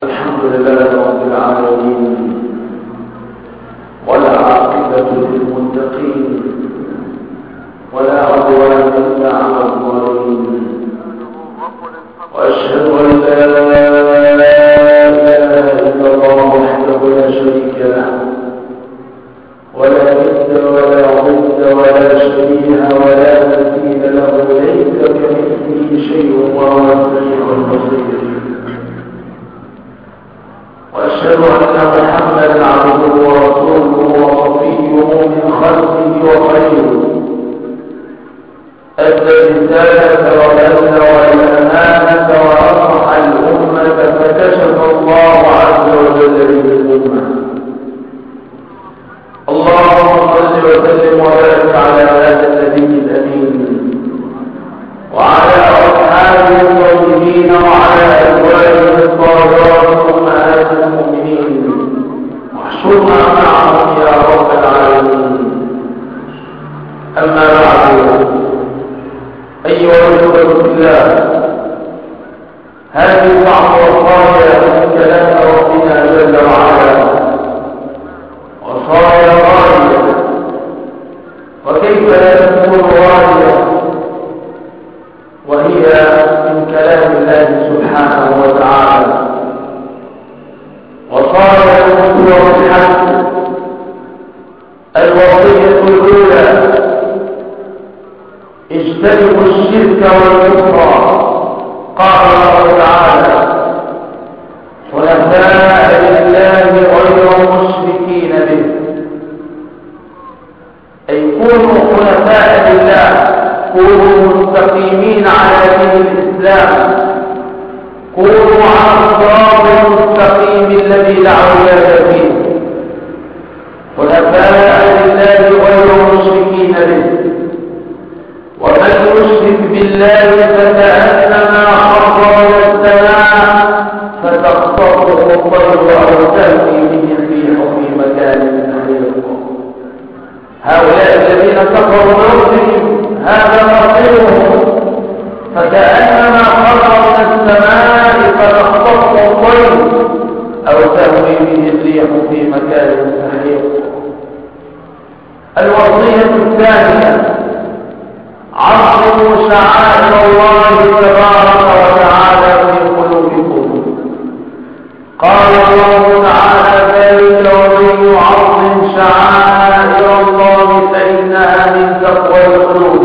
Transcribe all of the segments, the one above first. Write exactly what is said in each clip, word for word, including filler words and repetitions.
الحمد لله رب العالمين، والعاقبة للمتقين، ولا عدوان إلا على الظالمين. وأشهد أن لا إله إلا الله وحده لا شريك له، ولا ند ولا ضد ولا شبيه ولا مثيل له، ليس كمثله شيء وهو السميع البصير. وأشهد أن محمدا عبده ورسوله وصفيه من خلقه وخيره، أدى الرسالة وبلغ الأمانة وأصلح الأمة، فكشف الله عز وجل به الأمة. اللهم صل وسلم وبارك على هذا النبي الأمين وعلى أصحابه الطيبين وعلى أزواجه الطاهرات أمهات المؤمنين، واحشرنا معهم يا رب العالمين. أما بعد، أيها الأخوة في الله، هذه بعض وصايا من كلام ربنا جل وعلا، وصايا غالية، وكيف لا تكون غالية وهي من كلام الله سبحانه وتعالى. وصايا الأخوة بالحق. الوصية الأولى: اجتنبوا الشرك والكفر. قال الله تعالى: حنفاء لله غير مشركين به، أي كونوا حنفاء لله، كونوا مستقيمين على دين الإسلام، كونوا على الصراط المستقيم الذي لا عوجاج فيه، حنفاء لله غير مشركين به. ومن يشرك بالله فكأنما خر من السماء فتخطفه الطير أو تهوي به الريح في مكان سحيق. هؤلاء الذين كفروا بربهم هذا مصيرهم، فكأنما خر من السماء فتخطفه الطير أو تهوي به الريح في مكان سحيق. الوصية الثانية: عظموا شعائر الله تبارك وتعالى في قلوبكم. قال الله تعالى: ذلك ومن يعظم شعائر الله فإنها من تقوى القلوب.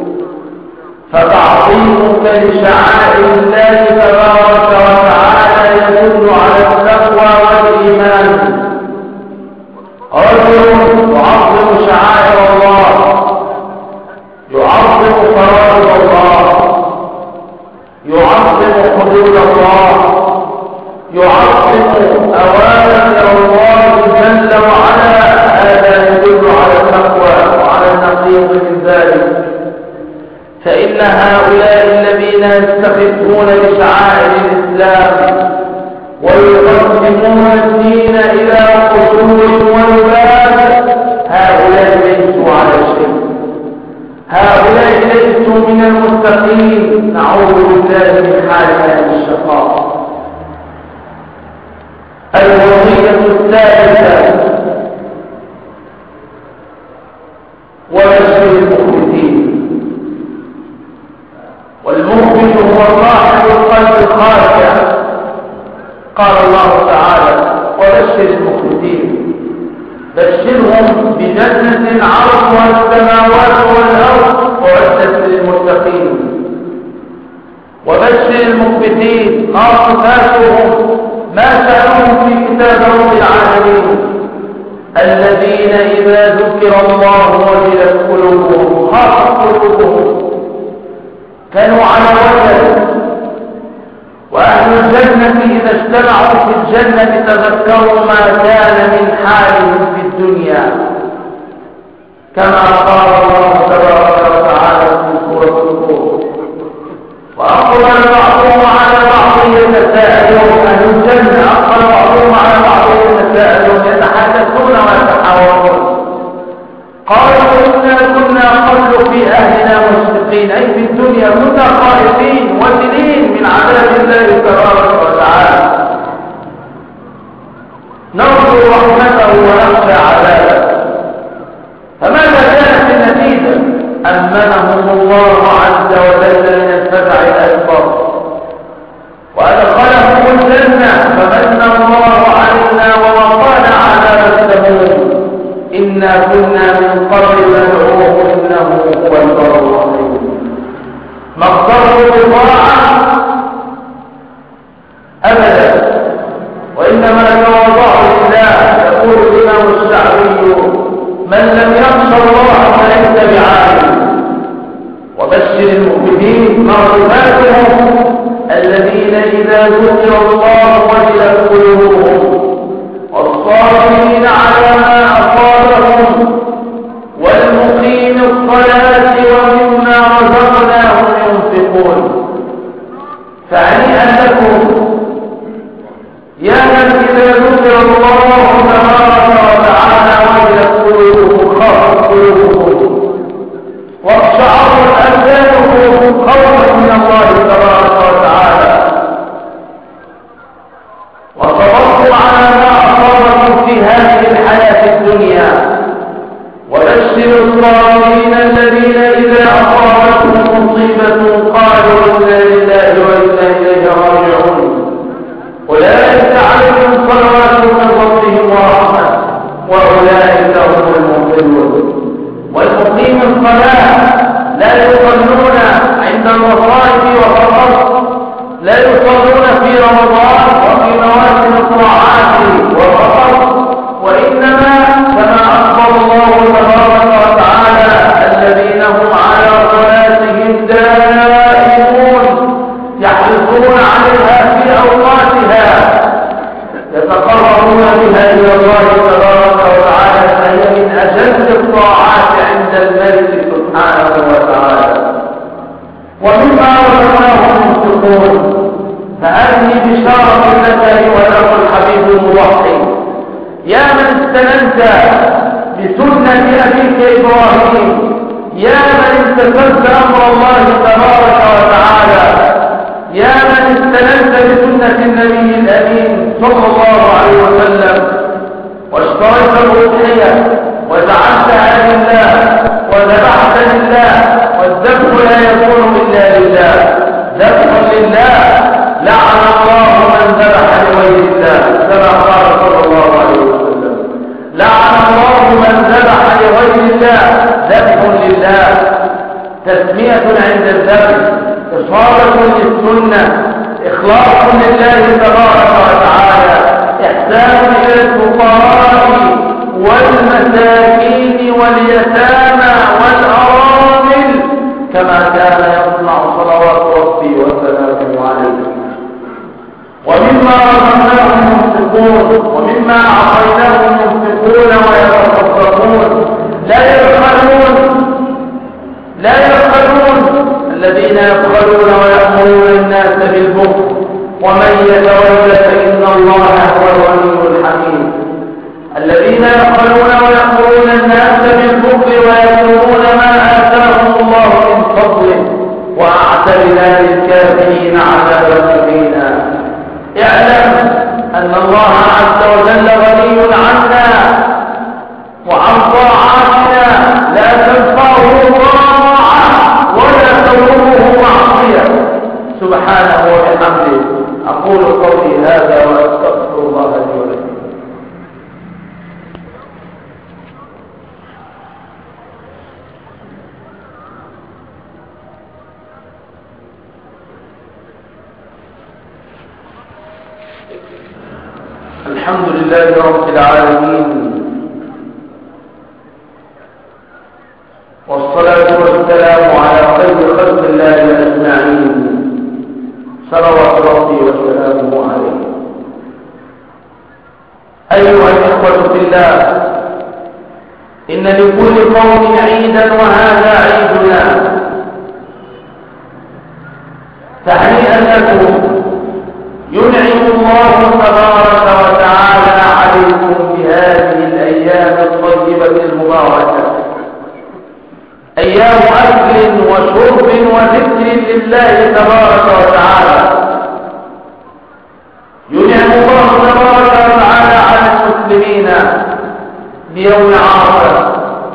فتعظيمك لشعائر الله تبارك وتعالى يدل على التقوى والإيمان. رجل يعظم شعائر الله، يعظم فرائض الله، يعظم حدود الله، يعظم أوامر الله جل وعلا، هذا يدل على التقوى وعلى النقيض من ذلك. فإن هؤلاء الذين يستخفون بشعائر الإسلام ويقدمون الدين إلى قصور ولباس، هؤلاء ليسوا على شيء، هؤلاء ليسوا من المتقين، نعوذ بالله من حال أهل الشقاء. الوصية الثالثة: وبشر المخبتين. والمخبت هو صاحب القلب الخاشع. قال الله تعالى: وبشر المخبتين، بشرهم بجنة عرضها السماوات والأرض أعدت للمتقين. وبشر المخبتين، ما صفاتهم، ما شأنهم في كتاب رب العالمين: الذين إذا ذكر الله وجلت قلوبهم، خافت قلوبهم، كانوا على وجل. وأهل الجنة إذا اجتمعوا في الجنة تذكروا ما كان من حالهم في الدنيا، كما قال الله تبارك وتعالى في سورة الطور: وأقبل بعضهم على بعض يتساءلون. أهل الجنة أقبل بعضهم على بعض يتساءلون، يتحدثون ويتحاورون. قالوا: إنا كنا قبل في أهلنا مشفقين، أي في الدنيا كنا خائفين وجلين من عذاب الله تبارك وتعالى. إذا ذكر الله وجلت قلوبهم والصابرين على ما أصابهم والمقيم الصلاة ومما رزقناهم ينفقون. فهنيئا لكم يا من إذا ذكر الله تبارك وتعالى وجلت قلوبهم خافت قلوبهم واقشعرت أبدانهم خوفا من الله تبارك وتعالى وصبرتم على ما أصابكم في هذه الحياة الدنيا. وبشر الصابرين الذين إذا أصابتهم مصيبة قالوا إنا لله وإنا إليه راجعون أولئك عليهم صلوات من ربهم ورحمة وأولئك هم المفلحون. والمقيم الصلاة لا يصلون عند المصائب وفقط، لا يصلون في رمضان وفي مواسم الطاعات وفقط، وإنما كما أخبر الله تبارك وتعالى الذين هم على صلاتهم دائمون يحرصون عليها في أوقاتها يتقربون بها إلى الله تبارك وتعالى، فهي من أجل الطاعات عند الملك سبحانه وتعالى. ومما رزقناهم ينفقون. فأني بشارة لك أيها الأخ الحبيب الموحد يا من استلمت بسنة أبيك إبراهيم، يا من امتثلت أمر الله تبارك وتعالى، يا من استلمت بسنة النبي الأمين صلى الله عليه وسلم واشتريت الأضحية وجعلتها لله وذبحت لله، والذبح لا يكون إلا لله، ذبح لله. لعن الله من ذبح لغير الله كما قال صلى الله عليه وسلم، لعن الله من ذبح لغير الله، ذبح لله. تسمية عند الذبح، إصابة للسنة، إخلاص لله تبارك وتعالى، إحسان إلى الفقراء والمساكين واليتامى والأرامل كما كان يصنع صلوات ربي وسلامه عليه. ومما رزقناهم ينفقون ومما أعطيناهم ينفقون ويتصدقون، لا يبخلون لا يبخلون الذين يبخلون ويأمرون الناس بالبخل، ومن يتولى فإن الله هو الغني الحميد. الذين يبخلون ويأمرون الناس بالبخل ويكتمون ما آتاهم الله من فضله وأعتدنا للكافرين عذابا مهينا. اعلم أن الله عز وجل غني عنا وعن طاعاتنا لا تنفعه طاعة ولا تضره معصية سبحانه وبحمده. أقول قولي هذا وأستغفر الله لي ولكم. الحمد لله رب العالمين، والصلاة والسلام على خير خلق الله أجمعين، صلوات ربي وسلامه عليه. أيها الإخوة في الله، إن لكل قوم عيدا وهذا عيدنا، تهنئا لكم. ينعم الله تبارك وتعالى عليكم بهذه الأيام الطيبة المباركة، أيام أكل وشرب وذكر لله تبارك وتعالى. ينعم الله تبارك وتعالى على المسلمين بيوم عرفة،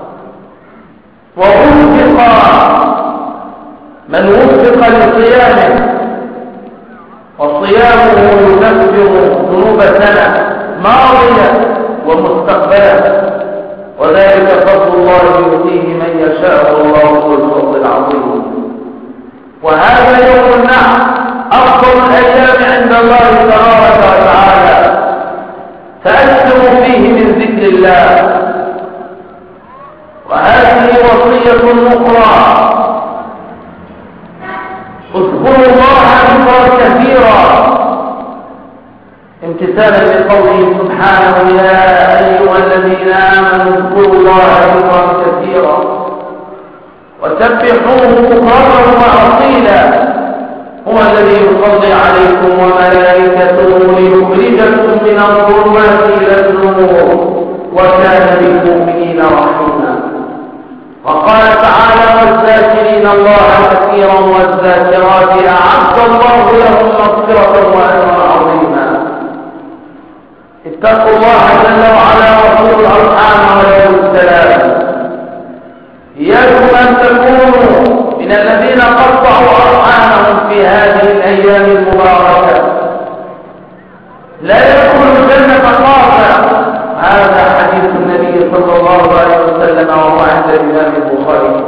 ووفق من وفق لصيامه، وصيامه يكفر ذنوب سنة ماضية ومستقبلة، وذلك فضل الله يؤتيه من يشاء والله ذو الفضل العظيم. وهذا يوم النحر أفضل الأيام عند الله تبارك وتعالى، فأكثروا فيه من ذكر الله. وهذه وصية أخرى، اذكروا الله ذكرا كثيرا امتثالا لقوله سبحانه يا أيها الذين آمنوا اذكروا الله ذكرا كثيرا وسبحوه بكرا وأصيلا هو الذي يصلي عليكم وملائكته ليخرجكم من الظلمات إلى النور وكان بالمؤمنين رحيما. وقال تعالى والذاكرين الله كثيرا والذاكرات أعد الله لهم مغفرة وأجرا عظيما. اتقوا الله جل وعلا وصلوا الأرحام ولهم السلام. إياكم أن تكونوا من الذين قطعوا أرحامهم في هذه الأيام المباركة لا يدخل الجنة خاصة. هذا حديث النبي صلى الله عليه وسلم وهو عند الإمام البخاري.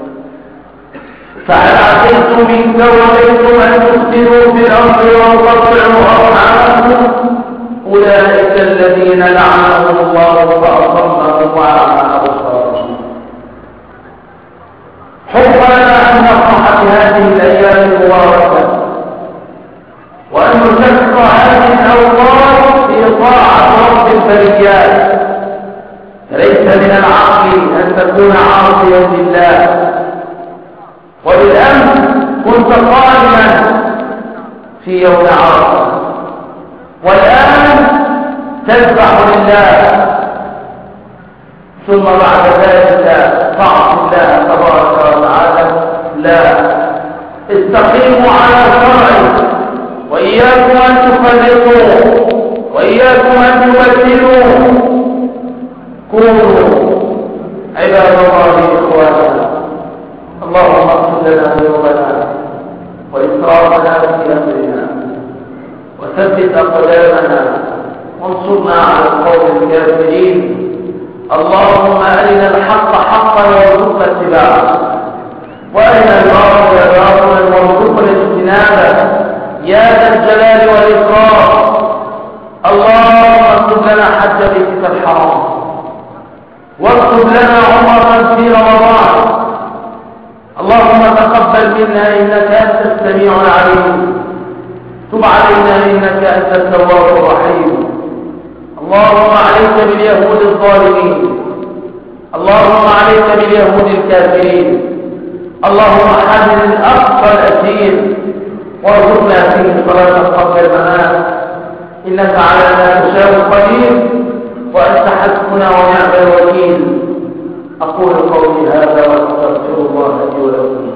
فهل عقلتم إن توليتم أن تفسدوا في الأرض وتقطعوا أرحامكم أولئك الذين لعنهم الله فأصمهم وأعمى أبصارهم. حب لنا أن نفرح بهذه الأيام المباركة وأن نشكر هذه الأوقات في طاعة رب البريات. فليس من العقل أن تكون عاصيا لله. وبالأمس كنت قائما في يوم عرفة والآن تذبح لله ثم بعد ذلك تعصي الله تبارك وتعالى. لا، استقيموا على شرعه وإياكم أن تفرقوا وإياكم أن تبدلوا. كونوا عباد الله إخوانا. اللهم اغفر لنا ذنوبنا وإسرافنا في أمرنا وثبت أقدامنا وانصرنا على القوم الكافرين. اللهم أرنا الحق حقا وارزقنا اتباعه وأرنا الباطل باطلا وارزقنا اجتنابه يا ذا الجلال والإكرام. اللهم اكتب لنا حج بيتك الحرام واكتب لنا عمرا في رمضان. اللهم تقبل منا إنك أنت السميع العليم. تب علينا إنك أنت التواب الرحيم. اللهم عليك باليهود الظالمين. اللهم عليك باليهود الكافرين. اللهم حمل الأقصى الأسير وارزقنا فيه صلاة قبل الممات إنك على ما تشاء قدير وأنت حسبنا ونعم الوكيل. أقول قولي هذا وأستغفر الله لي ولكم.